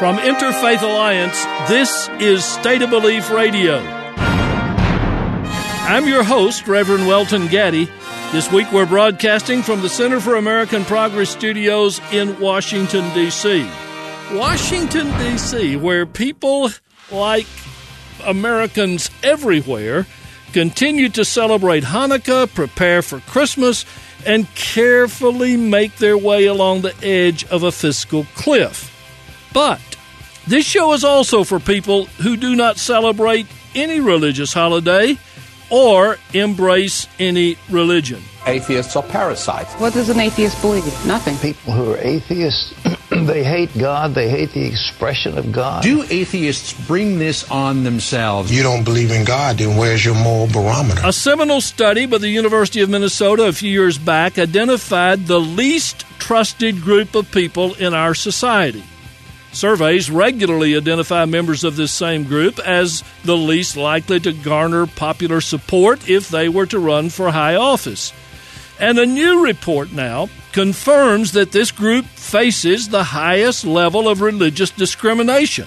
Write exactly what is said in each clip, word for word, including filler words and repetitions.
From Interfaith Alliance, this is State of Belief Radio. I'm your host, Reverend Welton Gaddy. This week we're broadcasting from the Center for American Progress Studios in Washington, D C Washington, D C, where people like Americans everywhere continue to celebrate Hanukkah, prepare for Christmas, and carefully make their way along the edge of a fiscal cliff. But this show is also for people who do not celebrate any religious holiday or embrace any religion. Atheists are parasites. What does an atheist believe? Nothing. People who are atheists, they hate God, they hate the expression of God. Do atheists bring this on themselves? You don't believe in God, then where's your moral barometer? A seminal study by the University of Minnesota a few years back identified the least trusted group of people in our society. Surveys regularly identify members of this same group as the least likely to garner popular support if they were to run for high office. And a new report now confirms that this group faces the highest level of religious discrimination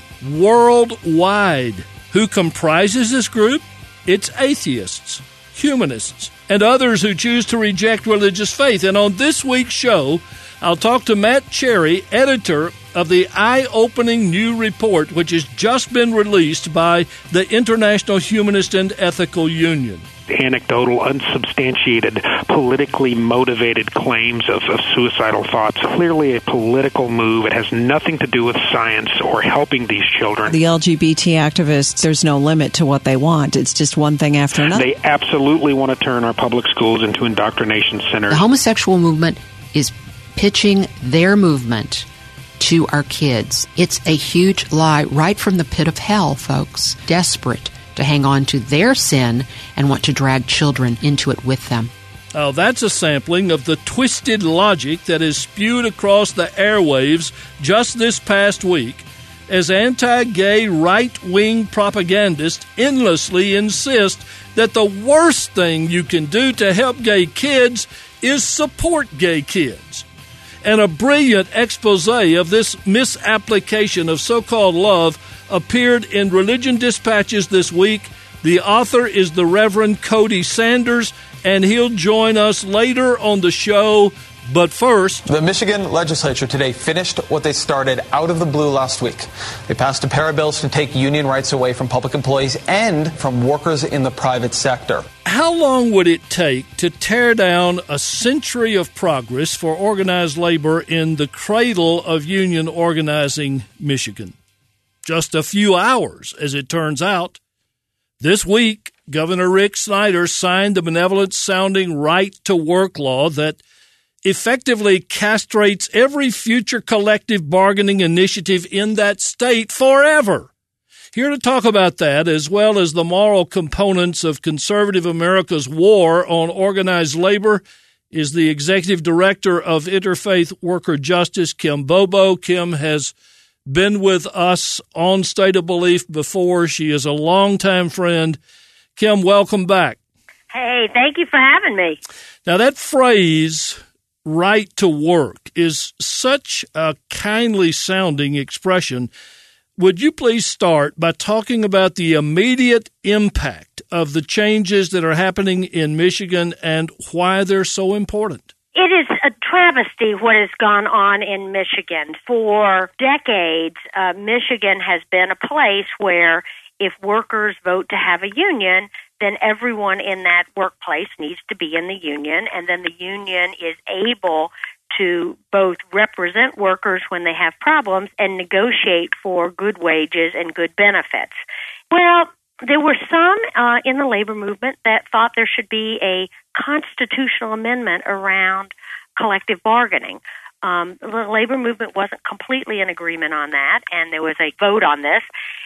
worldwide. Who comprises this group? It's atheists, humanists, and others who choose to reject religious faith. And on this week's show, I'll talk to Matt Cherry, editor of the eye-opening new report, which has just been released by the International Humanist and Ethical Union. Anecdotal, unsubstantiated, politically motivated claims of, of suicidal thoughts. Clearly a political move. It has nothing to do with science or helping these children. The L G B T activists, there's no limit to what they want. It's just one thing after another. They absolutely want to turn our public schools into indoctrination centers. The homosexual movement is pitching their movement to our kids. It's a huge lie right from the pit of hell, folks. Desperate to hang on to their sin and want to drag children into it with them. Oh, that's a sampling of the twisted logic that is spewed across the airwaves just this past week as anti-gay right-wing propagandists endlessly insist that the worst thing you can do to help gay kids is support gay kids. And a brilliant expose of this misapplication of so-called love appeared in Religion Dispatches this week. The author is the Reverend Cody Sanders, and he'll join us later on the show. But first, the Michigan legislature today finished what they started out of the blue last week. They passed a pair of bills to take union rights away from public employees and from workers in the private sector. How long would it take to tear down a century of progress for organized labor in the cradle of union organizing, Michigan? Just a few hours, as it turns out. This week, Governor Rick Snyder signed the benevolent-sounding right-to-work law that effectively castrates every future collective bargaining initiative in that state forever. Here to talk about that, as well as the moral components of conservative America's war on organized labor, is the executive director of Interfaith Worker Justice, Kim Bobo. Kim has been with us on State of Belief before. She is a longtime friend. Kim, welcome back. Hey, thank you for having me. Now, that phrase, right to work, is such a kindly sounding expression. Would you please start by talking about the immediate impact of the changes that are happening in Michigan and why they're so important? It is a travesty what has gone on in Michigan. For decades, uh, Michigan has been a place where if workers vote to have a union, then everyone in that workplace needs to be in the union, and then the union is able to both represent workers when they have problems and negotiate for good wages and good benefits. Well, there were some uh, in the labor movement that thought there should be a constitutional amendment around collective bargaining. Um, the labor movement wasn't completely in agreement on that, and there was a vote on this,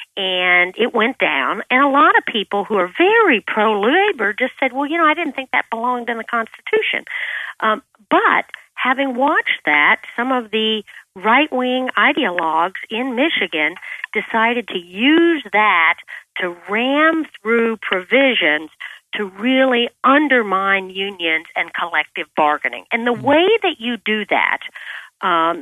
and it went down. And a lot of people who are very pro-labor just said, well, you know, I didn't think that belonged in the Constitution. Um, but having watched that, some of the right-wing ideologues in Michigan decided to use that to ram through provisions to really undermine unions and collective bargaining. And the way that you do that um,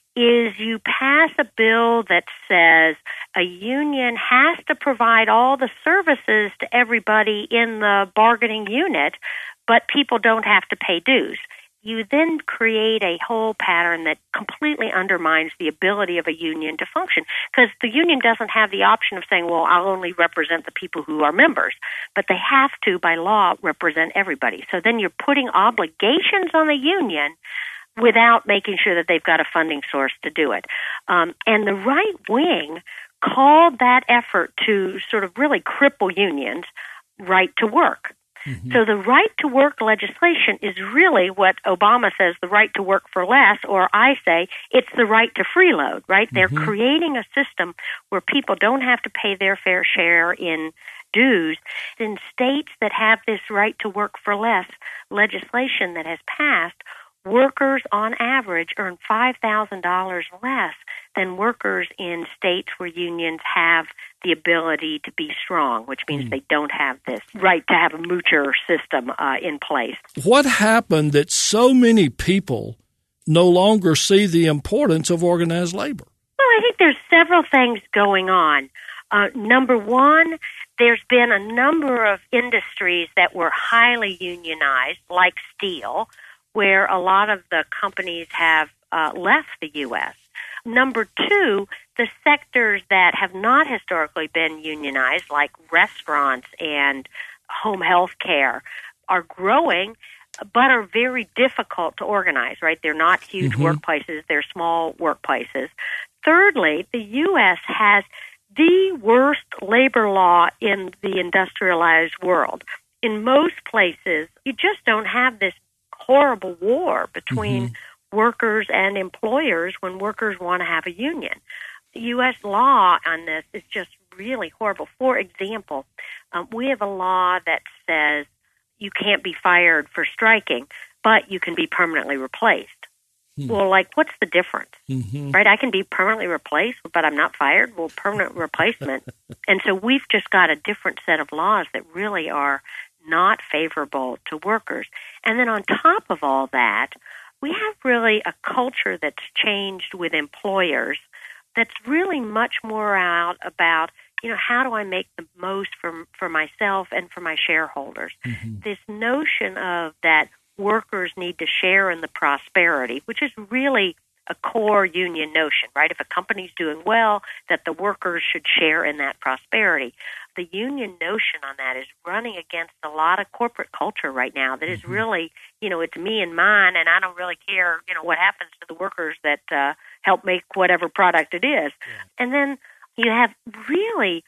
is you pass a bill that says a union has to provide all the services to everybody in the bargaining unit, but people don't have to pay dues. You then create a whole pattern that completely undermines the ability of a union to function, because the union doesn't have the option of saying, well, I'll only represent the people who are members, but they have to, by law, represent everybody. So then you're putting obligations on the union without making sure that they've got a funding source to do it. Um, and the right wing called that effort to sort of really cripple unions right to work. Mm-hmm. So the right to work legislation is really what Obama says, the right to work for less, or I say it's the right to freeload, right? Mm-hmm. They're creating a system where people don't have to pay their fair share in dues. In states that have this right to work for less legislation that has passed, workers on average earn five thousand dollars less than workers in states where unions have the ability to be strong, which means mm. they don't have this right to have a moocher system uh, in place. What happened that so many people no longer see the importance of organized labor? Well, I think there's several things going on. Uh, number one, there's been a number of industries that were highly unionized, like steel, where a lot of the companies have uh, left the U S. Number two, the sectors that have not historically been unionized, like restaurants and home health care, are growing, but are very difficult to organize, right? They're not huge mm-hmm. workplaces, they're small workplaces. Thirdly, the U S has the worst labor law in the industrialized world. In most places, you just don't have this horrible war between mm-hmm. workers and employers when workers want to have a union. The U S law on this is just really horrible. For example, um, we have a law that says you can't be fired for striking, but you can be permanently replaced. Hmm. Well, like, what's the difference? Mm-hmm. Right? I can be permanently replaced, but I'm not fired. Well, permanent replacement. And so we've just got a different set of laws that really are not favorable to workers. And then on top of all that, we have really a culture that's changed with employers that's really much more out about, you know, how do I make the most for, for myself and for my shareholders? Mm-hmm. This notion of that workers need to share in the prosperity, which is really a core union notion, right? If a company's doing well, that the workers should share in that prosperity. The union notion on that is running against a lot of corporate culture right now that is really, you know, it's me and mine, and I don't really care, you know, what happens to the workers that uh, help make whatever product it is. Yeah. And then you have really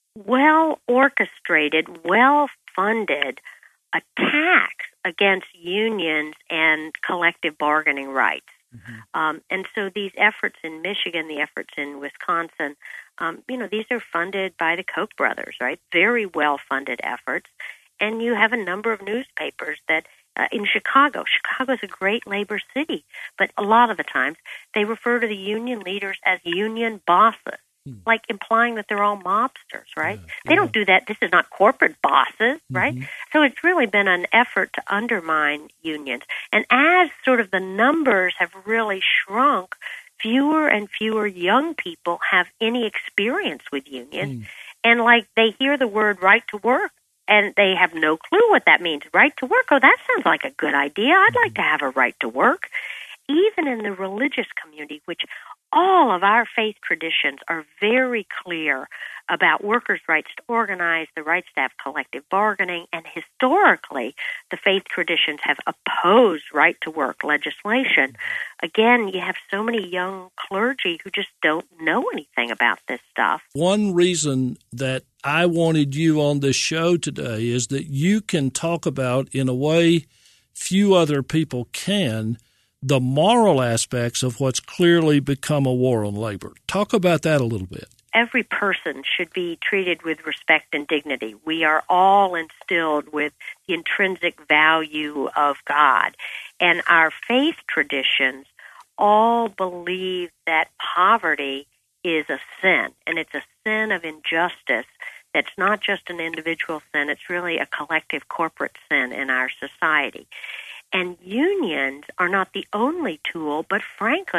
well-orchestrated, well-funded attacks against unions and collective bargaining rights. Mm-hmm. Um, and so these efforts in Michigan, the efforts in Wisconsin, um, you know, these are funded by the Koch brothers, right? Very well-funded efforts. And you have a number of newspapers that uh, in Chicago, Chicago's a great labor city, but a lot of the times they refer to the union leaders as union bosses, hmm. like implying that they're all mobsters, right? Yeah, they yeah. don't do that. This is not corporate bosses, right? Mm-hmm. So it's really been an effort to undermine unions. And as sort of the numbers have really shrunk, fewer and fewer young people have any experience with unions. Mm. And like they hear the word right to work, and they have no clue what that means. Right to work, oh, that sounds like a good idea. I'd like to have a right to work. Even in the religious community, which all of our faith traditions are very clear about workers' rights to organize, the rights to have collective bargaining, and historically, the faith traditions have opposed right-to-work legislation. Again, you have so many young clergy who just don't know anything about this stuff. One reason that I wanted you on this show today is that you can talk about, in a way few other people can, the moral aspects of what's clearly become a war on labor. Talk about that a little bit. Every person should be treated with respect and dignity. We are all instilled with the intrinsic value of God. And our faith traditions all believe that poverty is a sin, and it's a sin of injustice. That's not just an individual sin, it's really a collective corporate sin in our society. And unions are not the only tool, but frankly,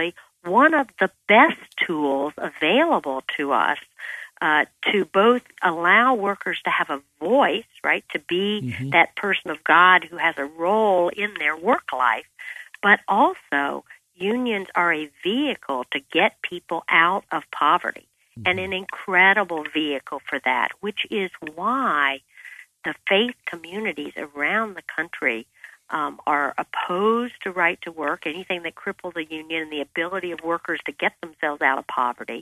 one of the best tools available to us uh, to both allow workers to have a voice, right, to be mm-hmm. that person of God who has a role in their work life, but also unions are a vehicle to get people out of poverty, mm-hmm. and an incredible vehicle for that, which is why the faith communities around the country um, are opposed to right to work, anything that cripples a union and the ability of workers to get themselves out of poverty,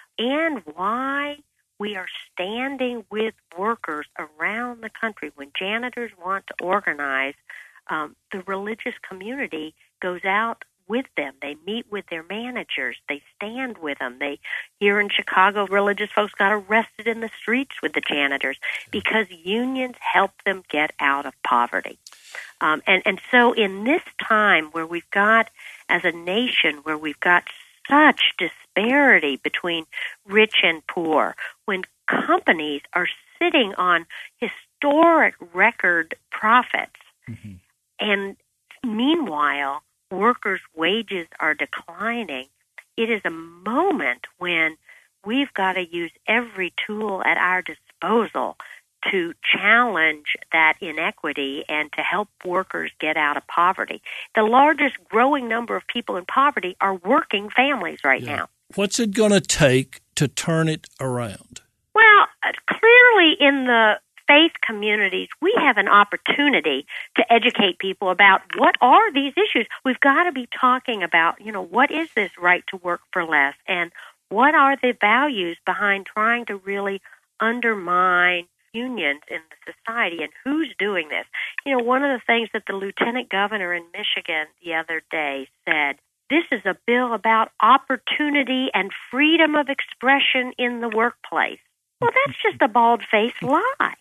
and why we are standing with workers around the country. When janitors want to organize, um, the religious community goes out with them. They meet with their managers. They stand with them. They, here in Chicago, religious folks got arrested in the streets with the janitors because unions help them get out of poverty. Um, and, and so in this time where we've got, as a nation, where we've got such disparity between rich and poor, when companies are sitting on historic record profits, mm-hmm. and meanwhile, workers' wages are declining, it is a moment when we've got to use every tool at our disposal to challenge that inequity and to help workers get out of poverty. The largest growing number of people in poverty are working families right yeah. now. What's it going to take to turn it around? Well, clearly in the faith communities, we have an opportunity to educate people about what are these issues. We've got to be talking about, you know, what is this right to work for less, and what are the values behind trying to really undermine unions in the society, and who's doing this. You know, one of the things that the lieutenant governor in Michigan the other day said, this is a bill about opportunity and freedom of expression in the workplace. Well, that's just a bald-faced lie.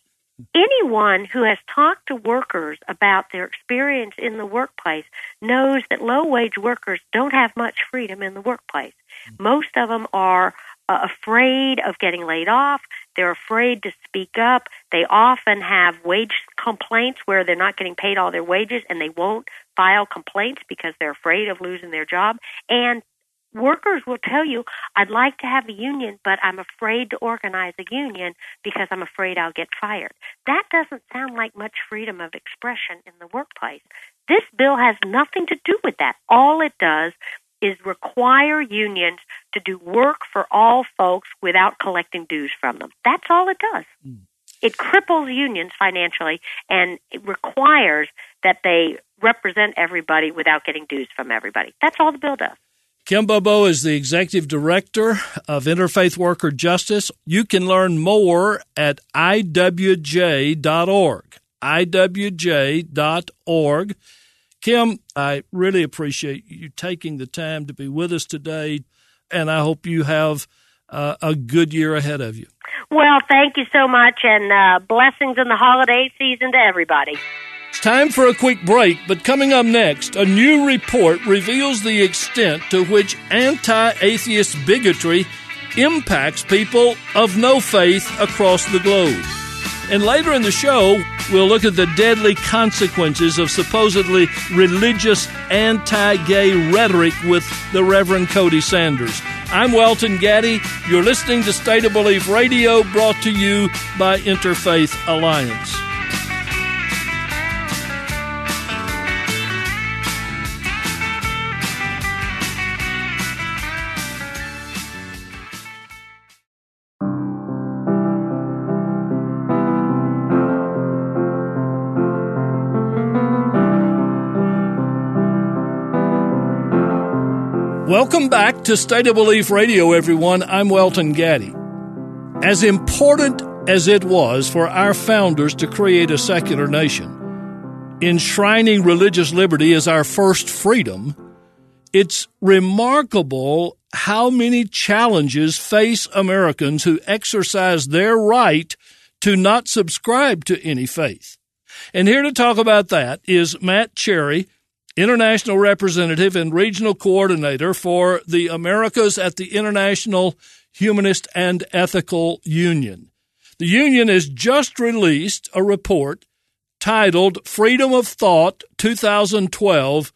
Anyone who has talked to workers about their experience in the workplace knows that low-wage workers don't have much freedom in the workplace. Most of them are uh, afraid of getting laid off. They're afraid to speak up. They often have wage complaints where they're not getting paid all their wages, and they won't file complaints because they're afraid of losing their job. And workers will tell you, I'd like to have a union, but I'm afraid to organize a union because I'm afraid I'll get fired. That doesn't sound like much freedom of expression in the workplace. This bill has nothing to do with that. All it does is require unions to do work for all folks without collecting dues from them. That's all it does. Mm. It cripples unions financially, and it requires that they represent everybody without getting dues from everybody. That's all the bill does. Kim Bobo is the Executive Director of Interfaith Worker Justice. You can learn more at I W J dot org, I W J dot org. Kim, I really appreciate you taking the time to be with us today, and I hope you have uh, a good year ahead of you. Well, thank you so much, and uh, blessings in the holiday season to everybody. It's time for a quick break, but coming up next, a new report reveals the extent to which anti-atheist bigotry impacts people of no faith across the globe. And later in the show, we'll look at the deadly consequences of supposedly religious anti-gay rhetoric with the Reverend Cody Sanders. I'm Welton Gaddy. You're listening to State of Belief Radio, brought to you by Interfaith Alliance. Welcome back to State of Belief Radio, everyone. I'm Welton Gaddy. As important as it was for our founders to create a secular nation, enshrining religious liberty as our first freedom, it's remarkable how many challenges face Americans who exercise their right to not subscribe to any faith. And here to talk about that is Matt Cherry, International Representative and Regional Coordinator for the Americas at the International Humanist and Ethical Union. The union has just released a report titled Freedom of Thought twenty twelve,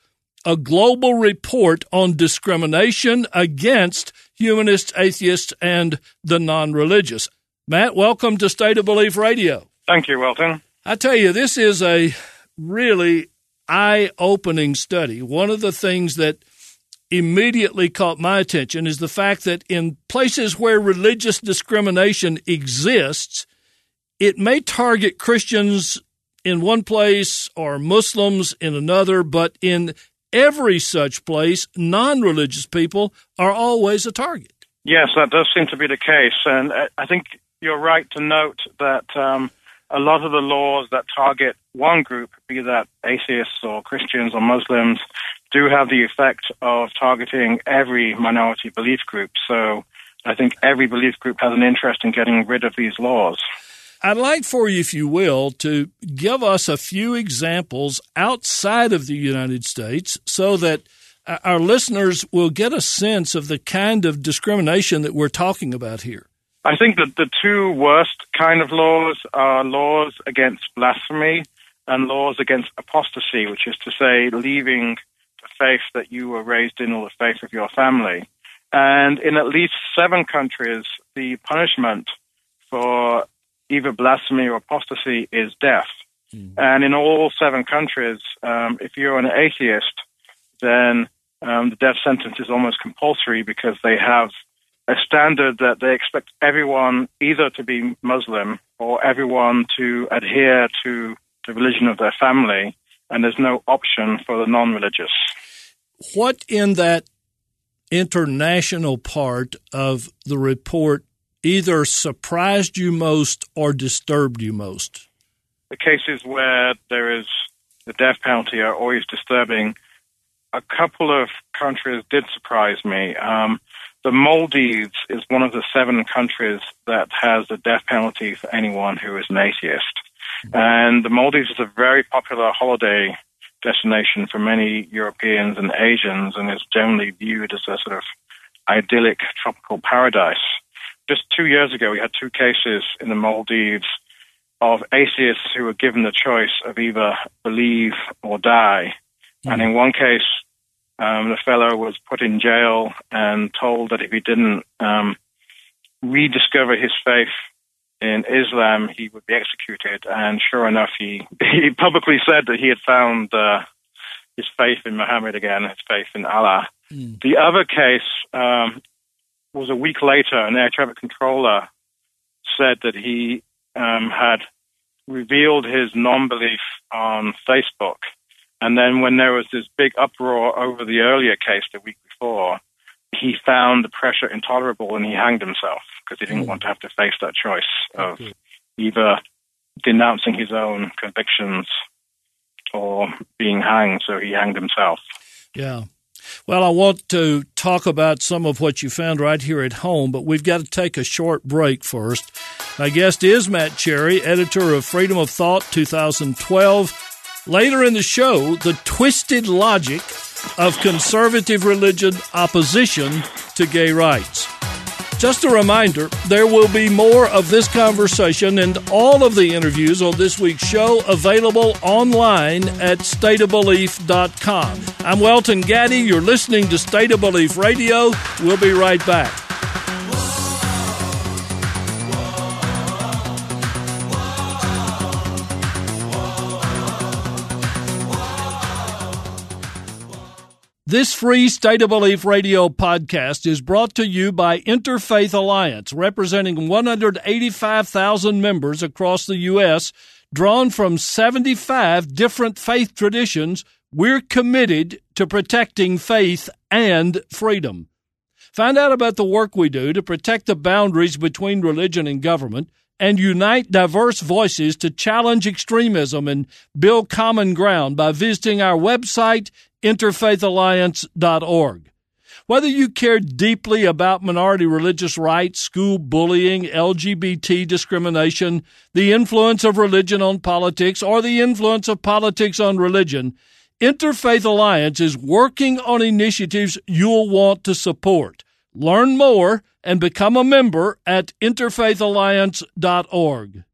a global report on discrimination against humanists, atheists, and the non-religious. Matt, welcome to State of Belief Radio. Thank you, Wilton. I tell you, this is a really eye-opening study. One of the things that immediately caught my attention is the fact that in places where religious discrimination exists, it may target Christians in one place or Muslims in another, but in every such place, non-religious people are always a target. Yes, that does seem to be the case. And I think you're right to note that um, a lot of the laws that target one group, be that atheists or Christians or Muslims, do have the effect of targeting every minority belief group. So I think every belief group has an interest in getting rid of these laws. I'd like for you, if you will, to give us a few examples outside of the United States so that our listeners will get a sense of the kind of discrimination that we're talking about here. I think that the two worst kind of laws are laws against blasphemy and laws against apostasy, which is to say leaving the faith that you were raised in or the faith of your family. And in at least seven countries, the punishment for either blasphemy or apostasy is death. Mm. And in all seven countries, um, if you're an atheist, then um, the death sentence is almost compulsory because they have a standard that they expect everyone either to be Muslim or everyone to adhere to the religion of their family, and there's no option for the non-religious. What in that international part of the report either surprised you most or disturbed you most? The cases where there is the death penalty are always disturbing. A couple of countries did surprise me. Um, the Maldives is one of the seven countries that has the death penalty for anyone who is an atheist. Mm-hmm. And the Maldives is a very popular holiday destination for many Europeans and Asians and is generally viewed as a sort of idyllic tropical paradise. Just two years ago, we had two cases in the Maldives of atheists who were given the choice of either believe or die. Mm-hmm. And in one case, um, the fellow was put in jail and told that if he didn't um, rediscover his faith in Islam, he would be executed. And sure enough, he, he publicly said that he had found uh, his faith in Muhammad again, his faith in Allah. Mm. The other case um, was a week later. An air traffic controller said that he um, had revealed his non-belief on Facebook. And then when there was this big uproar over the earlier case the week before, he found the pressure intolerable and he hanged himself because he didn't mm. want to have to face that choice of okay. either denouncing his own convictions or being hanged. So he hanged himself. Yeah. Well, I want to talk about some of what you found right here at home, but we've got to take a short break first. My guest is Matt Cherry, editor of Freedom of Thought twenty twelve. Later in the show, the twisted logic of conservative religion opposition to gay rights. Just a reminder, there will be more of this conversation and all of the interviews on this week's show available online at state of belief dot com. I'm Welton Gaddy. You're listening to State of Belief Radio. We'll be right back. This free State of Belief Radio podcast is brought to you by Interfaith Alliance, representing one hundred eighty-five thousand members across the U S, drawn from seventy-five different faith traditions. We're committed to protecting faith and freedom. Find out about the work we do to protect the boundaries between religion and government and unite diverse voices to challenge extremism and build common ground by visiting our website, interfaith alliance dot org. Whether you care deeply about minority religious rights, school bullying, L G B T discrimination, the influence of religion on politics, or the influence of politics on religion, Interfaith Alliance is working on initiatives you'll want to support. Learn more and become a member at interfaith alliance dot org.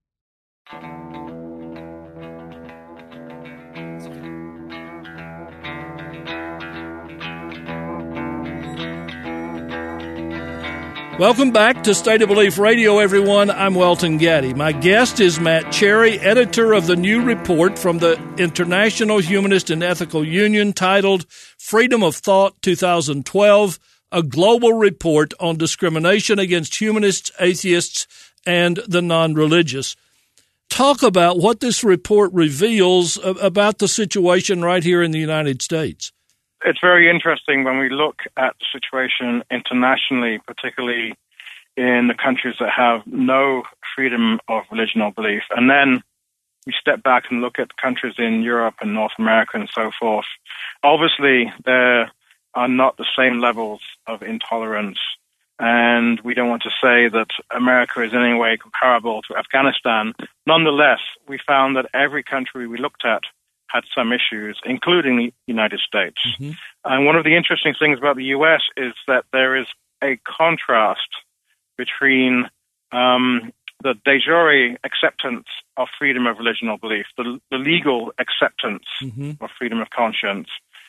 Welcome back to State of Belief Radio, everyone. I'm Welton Gaddy. My guest is Matt Cherry, editor of the new report from the International Humanist and Ethical Union titled Freedom of Thought twenty twelve, a global report on discrimination against humanists, atheists, and the non-religious. Talk about what this report reveals about the situation right here in the United States. It's very interesting when we look at the situation internationally, particularly in the countries that have no freedom of religion or belief. And then we step back and look at countries in Europe and North America and so forth. Obviously, there are not the same levels of intolerance. And we don't want to say that America is in any way comparable to Afghanistan. Nonetheless, we found that every country we looked at had some issues, including the United States. Mm-hmm. And one of the interesting things about the U S is that there is a contrast between um, the de jure acceptance of freedom of religion or belief, the, the legal acceptance mm-hmm. of freedom of conscience,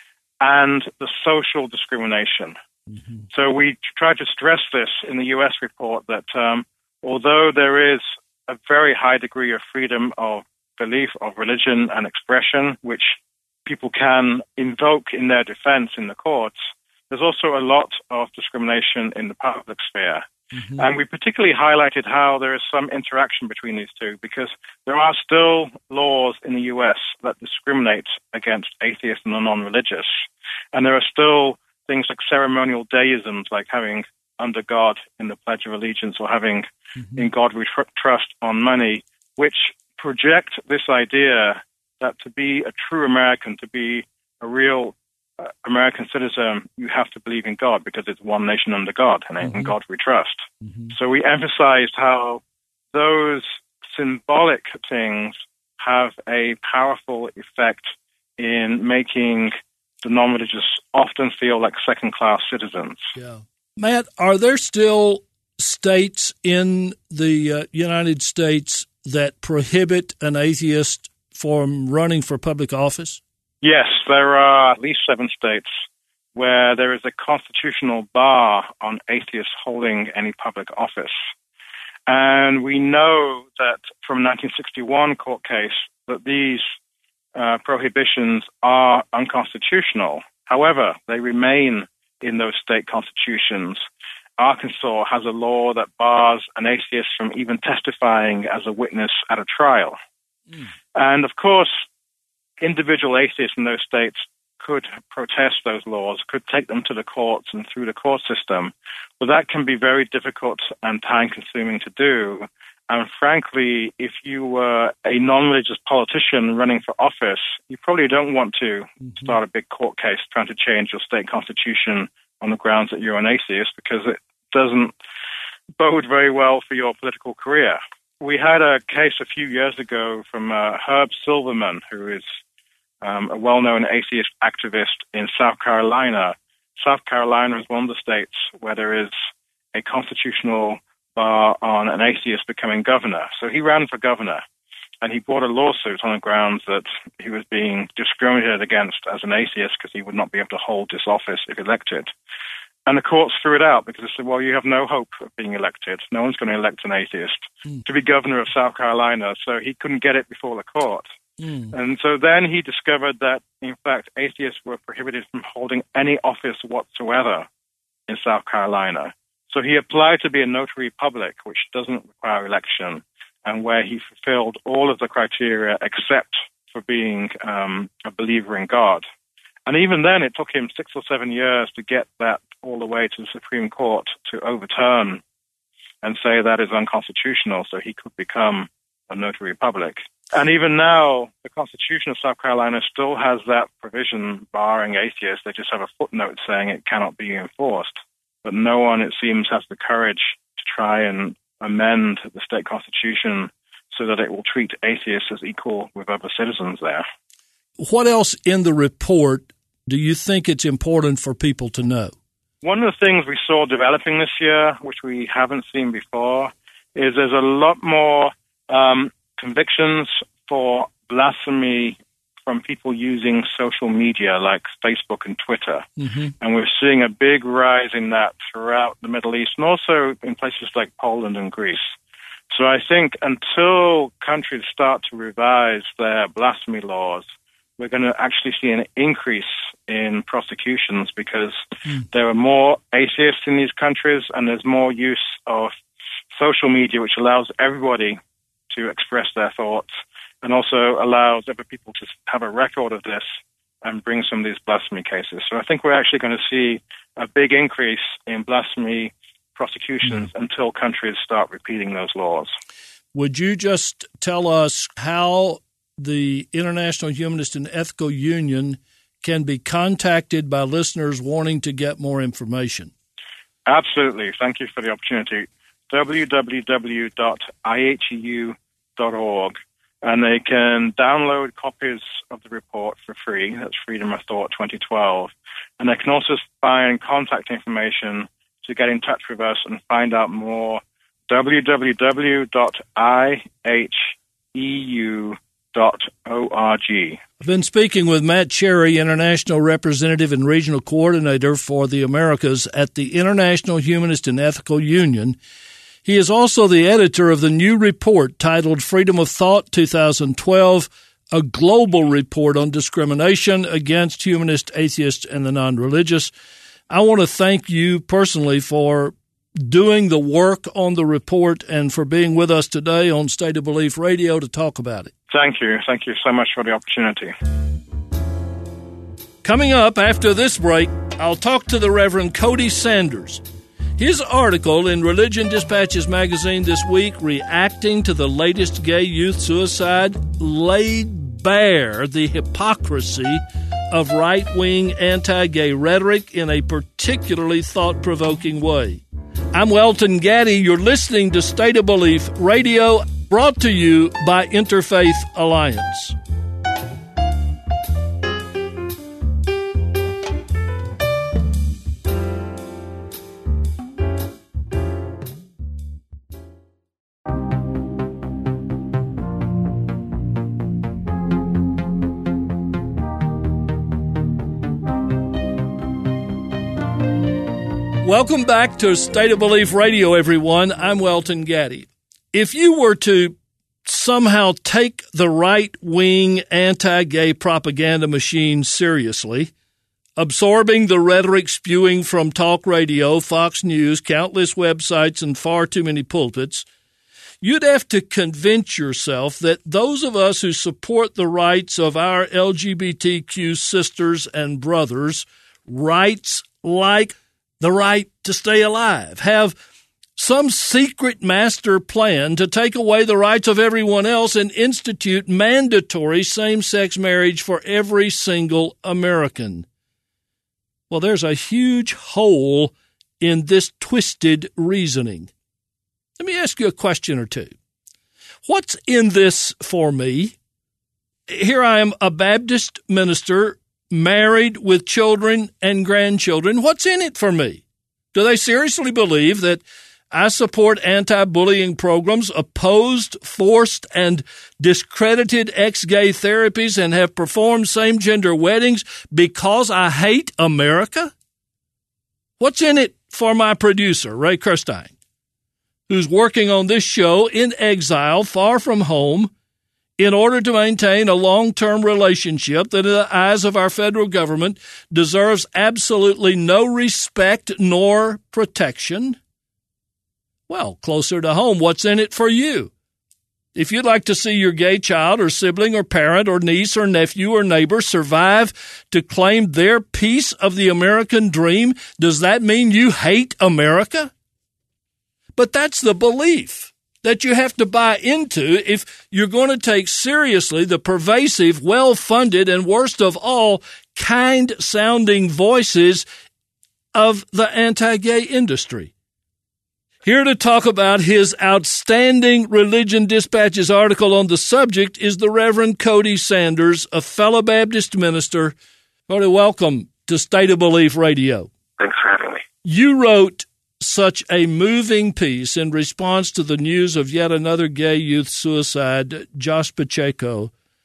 and the social discrimination. Mm-hmm. So we try to stress this in the U S report that um, although there is a very high degree of freedom of belief, of religion and expression, which people can invoke in their defense in the courts, there's also a lot of discrimination in the public sphere. Mm-hmm. And we particularly highlighted how there is some interaction between these two, because there are still laws in the U S that discriminate against atheists and the non-religious. And there are still things like ceremonial deisms, like having under God in the Pledge of Allegiance or having mm-hmm. in God we tr- trust on money, which project this idea that to be a true American, to be a real uh, American citizen, you have to believe in God because it's one nation under God, and mm-hmm. in God we trust. Mm-hmm. So we emphasized how those symbolic things have a powerful effect in making the non-religious often feel like second-class citizens. Yeah. Matt, are there still states in the uh, United States that prohibit an atheist from running for public office? Yes, there are at least seven states where there is a constitutional bar on atheists holding any public office. And we know that from a nineteen sixty-one court case that these uh, prohibitions are unconstitutional. However, they remain in those state constitutions. Arkansas has a law that bars an atheist from even testifying as a witness at a trial. Mm. And of course, individual atheists in those states could protest those laws, could take them to the courts and through the court system. But that can be very difficult and time-consuming to do. And frankly, if you were a non-religious politician running for office, you probably don't want to mm-hmm. start a big court case trying to change your state constitution on the grounds that you're an atheist, because it doesn't bode very well for your political career. We had a case a few years ago from uh, Herb Silverman, who is um, a well-known atheist activist in South Carolina. South Carolina is one of the states where there is a constitutional bar on an atheist becoming governor. So he ran for governor, and he brought a lawsuit on the grounds that he was being discriminated against as an atheist because he would not be able to hold this office if elected. And the courts threw it out because they said, well, you have no hope of being elected. No one's going to elect an atheist mm. to be governor of South Carolina. So he couldn't get it before the court. Mm. And so then he discovered that, in fact, atheists were prohibited from holding any office whatsoever in South Carolina. So he applied to be a notary public, which doesn't require election, and where he fulfilled all of the criteria except for being um, a believer in God. And even then, it took him six or seven years to get that all the way to the Supreme Court to overturn and say that is unconstitutional, so he could become a notary public. And even now, the Constitution of South Carolina still has that provision barring atheists. They just have a footnote saying it cannot be enforced. But no one, it seems, has the courage to try and amend the state constitution so that it will treat atheists as equal with other citizens there. What else in the report do you think it's important for people to know? One of the things we saw developing this year, which we haven't seen before, is there's a lot more um, convictions for blasphemy from people using social media like Facebook and Twitter. Mm-hmm. And we're seeing a big rise in that throughout the Middle East and also in places like Poland and Greece. So I think until countries start to revise their blasphemy laws, we're going to actually see an increase in prosecutions because mm. there are more atheists in these countries and there's more use of social media, which allows everybody to express their thoughts and also allows other people to have a record of this and bring some of these blasphemy cases. So I think we're actually going to see a big increase in blasphemy prosecutions mm. until countries start repealing those laws. Would you just tell us how the International Humanist and Ethical Union can be contacted by listeners wanting to get more information? Absolutely. Thank you for the opportunity. w w w dot i h e u dot org, and they can download copies of the report for free. That's Freedom of Thought twenty twelve. And they can also find contact information to get in touch with us and find out more. w w w dot i h e u dot org. I've been speaking with Matt Cherry, International Representative and Regional Coordinator for the Americas at the International Humanist and Ethical Union. He is also the editor of the new report titled Freedom of Thought twenty twelve, a global report on discrimination against humanists, atheists, and the non-religious. I want to thank you personally for doing the work on the report and for being with us today on State of Belief Radio to talk about it. Thank you. Thank you so much for the opportunity. Coming up after this break, I'll talk to the Reverend Cody Sanders. His article in Religion Dispatches magazine this week, reacting to the latest gay youth suicide, laid bare the hypocrisy of right-wing anti-gay rhetoric in a particularly thought-provoking way. I'm Welton Gaddy. You're listening to State of Belief Radio, brought to you by Interfaith Alliance. Welcome back to State of Belief Radio, everyone. I'm Welton Gaddy. If you were to somehow take the right-wing anti-gay propaganda machine seriously, absorbing the rhetoric spewing from talk radio, Fox News, countless websites, and far too many pulpits, you'd have to convince yourself that those of us who support the rights of our L G B T Q sisters and brothers, rights like the right to stay alive, have some secret master plan to take away the rights of everyone else and institute mandatory same-sex marriage for every single American. Well, there's a huge hole in this twisted reasoning. Let me ask you a question or two. What's in this for me? Here I am, a Baptist minister, married with children and grandchildren. What's in it for me? Do they seriously believe that I support anti-bullying programs, opposed, forced, and discredited ex-gay therapies, and have performed same-gender weddings because I hate America? What's in it for my producer, Ray Kirstein, who's working on this show in exile, far from home, in order to maintain a long-term relationship that in the eyes of our federal government deserves absolutely no respect nor protection? Well, closer to home, what's in it for you? If you'd like to see your gay child or sibling or parent or niece or nephew or neighbor survive to claim their piece of the American dream, does that mean you hate America? But that's the belief that you have to buy into if you're going to take seriously the pervasive, well-funded, and worst of all, kind-sounding voices of the anti-gay industry. Here to talk about his outstanding Religion Dispatches article on the subject is the Reverend Cody Sanders, a fellow Baptist minister. Cody, welcome to State of Belief Radio. Thanks for having me. You wrote such a moving piece in response to the news of yet another gay youth suicide, Josh Pacheco,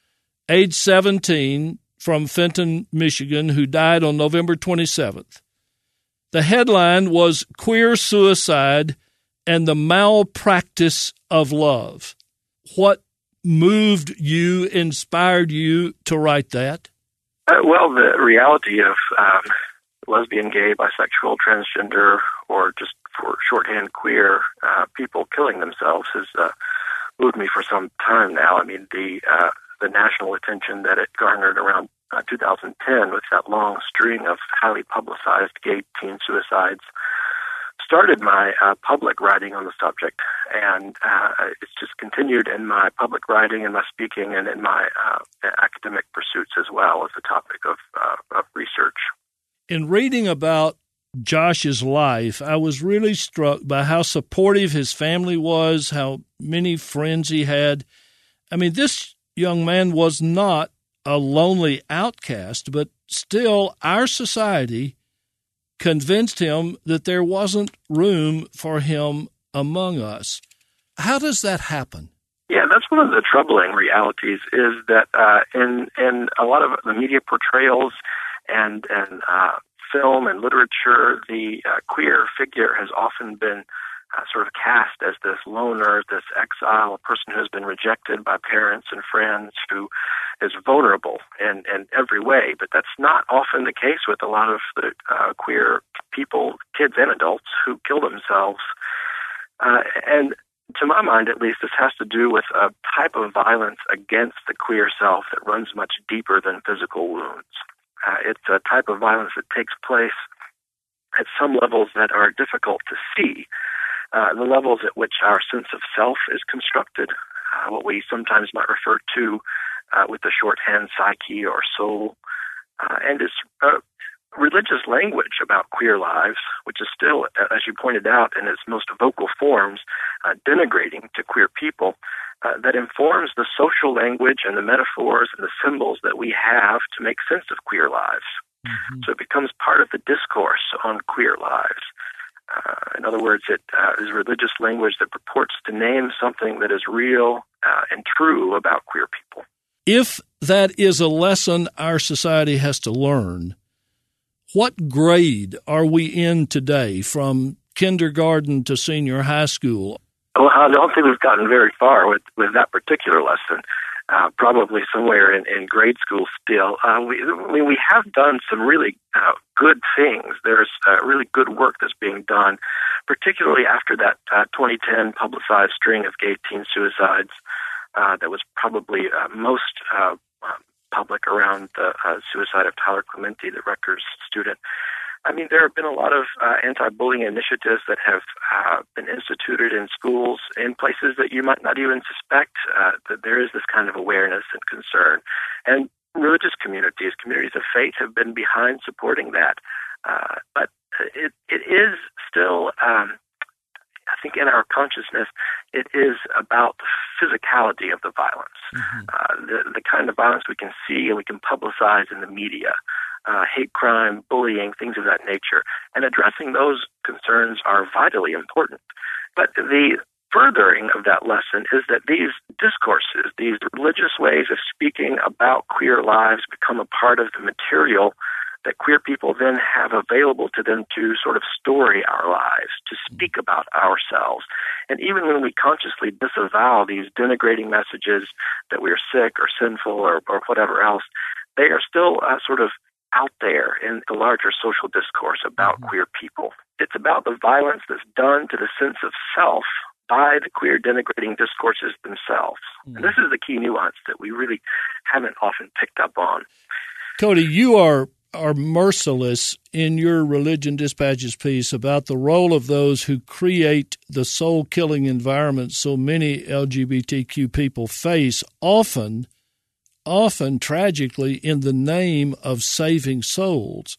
age seventeen, from Fenton, Michigan, who died on November twenty-seventh. The headline was Queer Suicide and the Malpractice of Love. What moved you, inspired you to write that? Uh, well, the reality of um, lesbian, gay, bisexual, transgender, or just for shorthand queer uh, people killing themselves has uh, moved me for some time now. I mean, the uh, the national attention that it garnered around uh, two thousand ten with that long string of highly publicized gay teen suicides started my uh, public writing on the subject, and uh, it's just continued in my public writing and my speaking and in my uh, academic pursuits as well as a topic of, uh, of research. In reading about Josh's life, I was really struck by how supportive his family was, how many friends he had. I mean, this young man was not a lonely outcast, but still our society convinced him that there wasn't room for him among us. How does that happen? Yeah, that's one of the troubling realities is that uh, in in a lot of the media portrayals and, and uh, film and literature, the uh, queer figure has often been uh, sort of cast as this loner, this exile, a person who has been rejected by parents and friends, who is vulnerable in, in every way. But that's not often the case with a lot of the uh, queer people, kids and adults, who kill themselves. Uh, and to my mind, at least, this has to do with a type of violence against the queer self that runs much deeper than physical wounds. Uh, it's a type of violence that takes place at some levels that are difficult to see, uh, the levels at which our sense of self is constructed, uh, what we sometimes might refer to uh, with the shorthand psyche or soul, uh, and it's uh, religious language about queer lives, which is still, as you pointed out, in its most vocal forms, uh, denigrating to queer people, uh, that informs the social language and the metaphors and the symbols that we have to make sense of queer lives. Mm-hmm. So it becomes part of the discourse on queer lives. Uh, in other words, it uh, is religious language that purports to name something that is real uh, and true about queer people. If that is a lesson our society has to learn, what grade are we in today, from kindergarten to senior high school? Well, I don't think we've gotten very far with, with that particular lesson. Uh, probably somewhere in, in grade school still. Uh, we, I mean, we have done some really uh, good things. There's uh, really good work that's being done, particularly after that uh, twenty ten publicized string of gay teen suicides uh, that was probably uh, most uh, public around the uh, suicide of Tyler Clementi, the Rutgers student. I mean, there have been a lot of uh, anti-bullying initiatives that have uh, been instituted in schools in places that you might not even suspect uh, that there is this kind of awareness and concern. And religious communities, communities of faith, have been behind supporting that. Uh, but it, it is still, um, I think in our consciousness, it is about the physicality of the violence, mm-hmm. uh, the, the kind of violence we can see and we can publicize in the media. Uh, hate crime, bullying, things of that nature. And addressing those concerns are vitally important. But the furthering of that lesson is that these discourses, these religious ways of speaking about queer lives, become a part of the material that queer people then have available to them to sort of story our lives, to speak about ourselves. And even when we consciously disavow these denigrating messages that we are sick or sinful or, or whatever else, they are still uh, sort of out there in the larger social discourse about mm-hmm. queer people. It's about the violence that's done to the sense of self by the queer denigrating discourses themselves. Mm-hmm. And this is the key nuance that we really haven't often picked up on. Cody, you are are merciless in your Religion Dispatches piece about the role of those who create the soul-killing environment so many L G B T Q people face, often often tragically in the name of saving souls.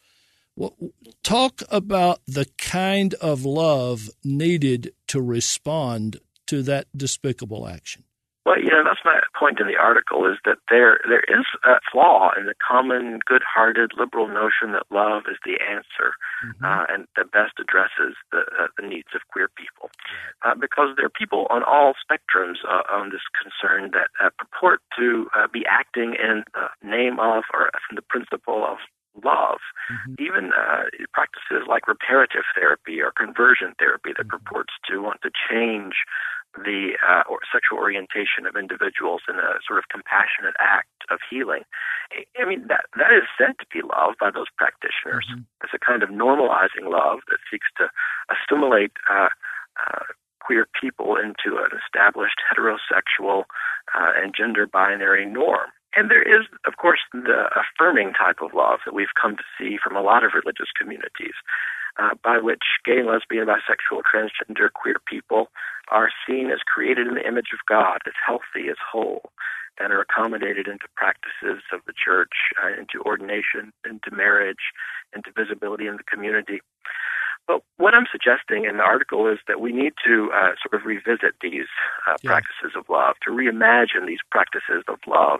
Talk about the kind of love needed to respond to that despicable action. Well, you know, that's my point in the article, is that there there is a flaw in the common, good-hearted, liberal notion that love is the answer, mm-hmm. uh, and that best addresses the, uh, the needs of queer people. Uh, because there are people on all spectrums uh, on this concern that uh, purport to uh, be acting in the name of or in the principle of love. Mm-hmm. Even uh, practices like reparative therapy or conversion therapy that mm-hmm. purports to want to change the uh, or sexual orientation of individuals in a sort of compassionate act of healing. I mean, that that is said to be love by those practitioners. Mm-hmm. It's a kind of normalizing love that seeks to assimilate uh, uh, queer people into an established heterosexual uh, and gender binary norm. And there is, of course, the affirming type of love that we've come to see from a lot of religious communities, uh, by which gay, lesbian, bisexual, transgender, queer people are seen as created in the image of God, as healthy, as whole, and are accommodated into practices of the church, uh, into ordination, into marriage, into visibility in the community. But what I'm suggesting in the article is that we need to uh, sort of revisit these uh, yeah. practices of love, to reimagine these practices of love,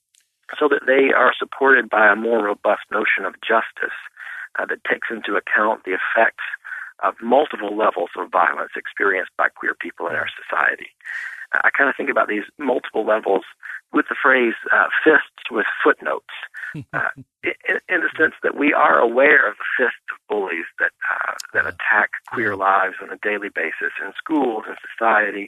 so that they are supported by a more robust notion of justice uh, that takes into account the effects of multiple levels of violence experienced by queer people in our society. Uh, I kind of think about these multiple levels with the phrase uh, fists with footnotes, uh, in, in the sense that we are aware of the fists of bullies that uh, that attack queer lives on a daily basis in schools and society,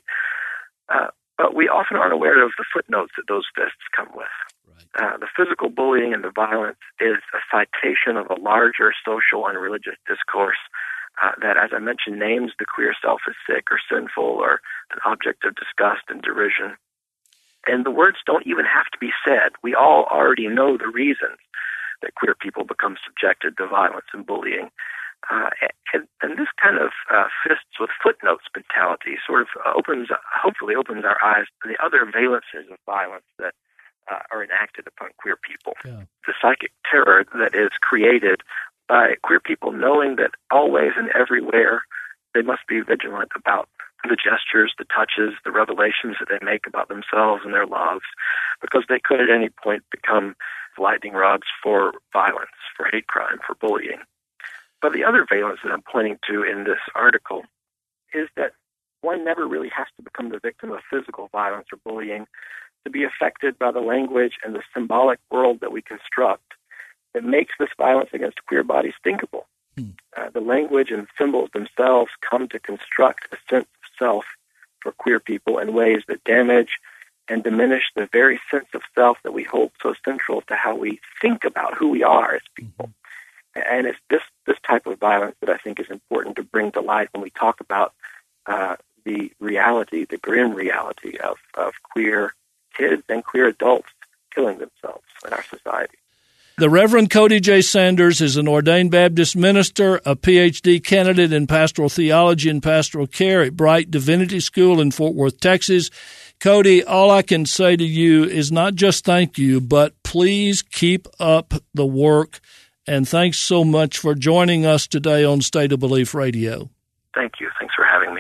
uh, but we often aren't aware of the footnotes that those fists come with. Uh, the physical bullying and the violence is a citation of a larger social and religious discourse uh, that, as I mentioned, names the queer self as sick or sinful or an object of disgust and derision. And the words don't even have to be said. We all already know the reasons that queer people become subjected to violence and bullying. Uh, and, and this kind of uh, fists with footnotes mentality sort of opens, hopefully opens our eyes to the other valences of violence that Uh, are enacted upon queer people. Yeah. The psychic terror that is created by queer people knowing that always and everywhere they must be vigilant about the gestures, the touches, the revelations that they make about themselves and their loves, because they could at any point become lightning rods for violence, for hate crime, for bullying. But the other valence that I'm pointing to in this article is that one never really has to become the victim of physical violence or bullying to be affected by the language and the symbolic world that we construct that makes this violence against queer bodies thinkable. Hmm. Uh, the language and symbols themselves come to construct a sense of self for queer people in ways that damage and diminish the very sense of self that we hold so central to how we think about who we are as people. Mm-hmm. And it's this, this type of violence that I think is important to bring to light when we talk about uh, the reality, the grim reality of, of queer kids and queer adults killing themselves in our society. The Reverend Cody J. Sanders is an ordained Baptist minister, a P H D candidate in pastoral theology and pastoral care at Bright Divinity School in Fort Worth, Texas. Cody, all I can say to you is not just thank you, but please keep up the work. And thanks so much for joining us today on State of Belief Radio. Thank you. Thanks for having me.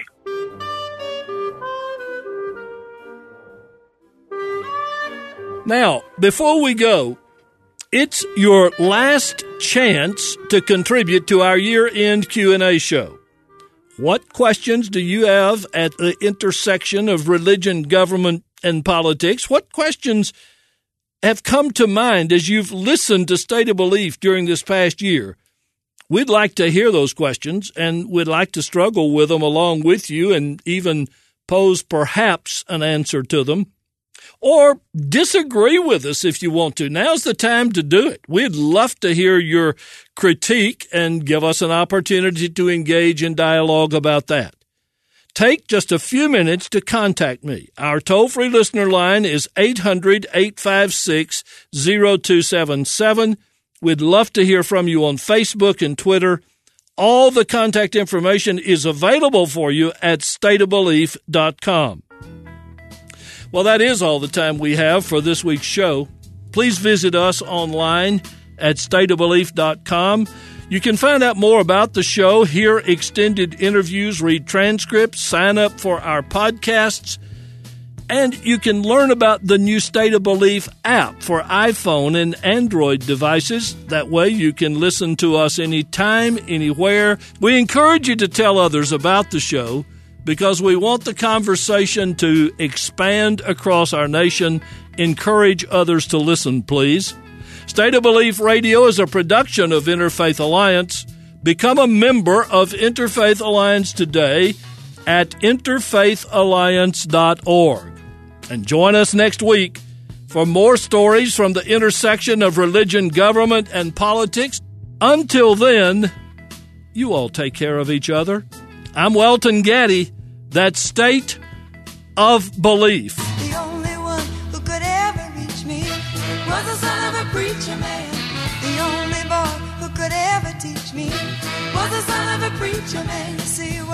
Now, before we go, it's your last chance to contribute to our year-end Q and A show. What questions do you have at the intersection of religion, government, and politics? What questions have come to mind as you've listened to State of Belief during this past year? We'd like to hear those questions, and we'd like to struggle with them along with you and even pose perhaps an answer to them. Or disagree with us if you want to. Now's the time to do it. We'd love to hear your critique and give us an opportunity to engage in dialogue about that. Take just a few minutes to contact me. Our toll-free listener line is eight hundred, eight five six, zero two seven seven. We'd love to hear from you on Facebook and Twitter. All the contact information is available for you at state of belief dot com. Well, that is all the time we have for this week's show. Please visit us online at state of belief dot com. You can find out more about the show, hear extended interviews, read transcripts, sign up for our podcasts. And you can learn about the new State of Belief app for iPhone and Android devices. That way you can listen to us anytime, anywhere. We encourage you to tell others about the show because we want the conversation to expand across our nation. Encourage others to listen, please. State of Belief Radio is a production of Interfaith Alliance. Become a member of Interfaith Alliance today at interfaith alliance dot org. And join us next week for more stories from the intersection of religion, government, and politics. Until then, you all take care of each other. I'm Welton Gaddy. That's State of Belief. The only one who could ever reach me was the son of a preacher man. The only boy who could ever teach me was the son of a preacher man. You see,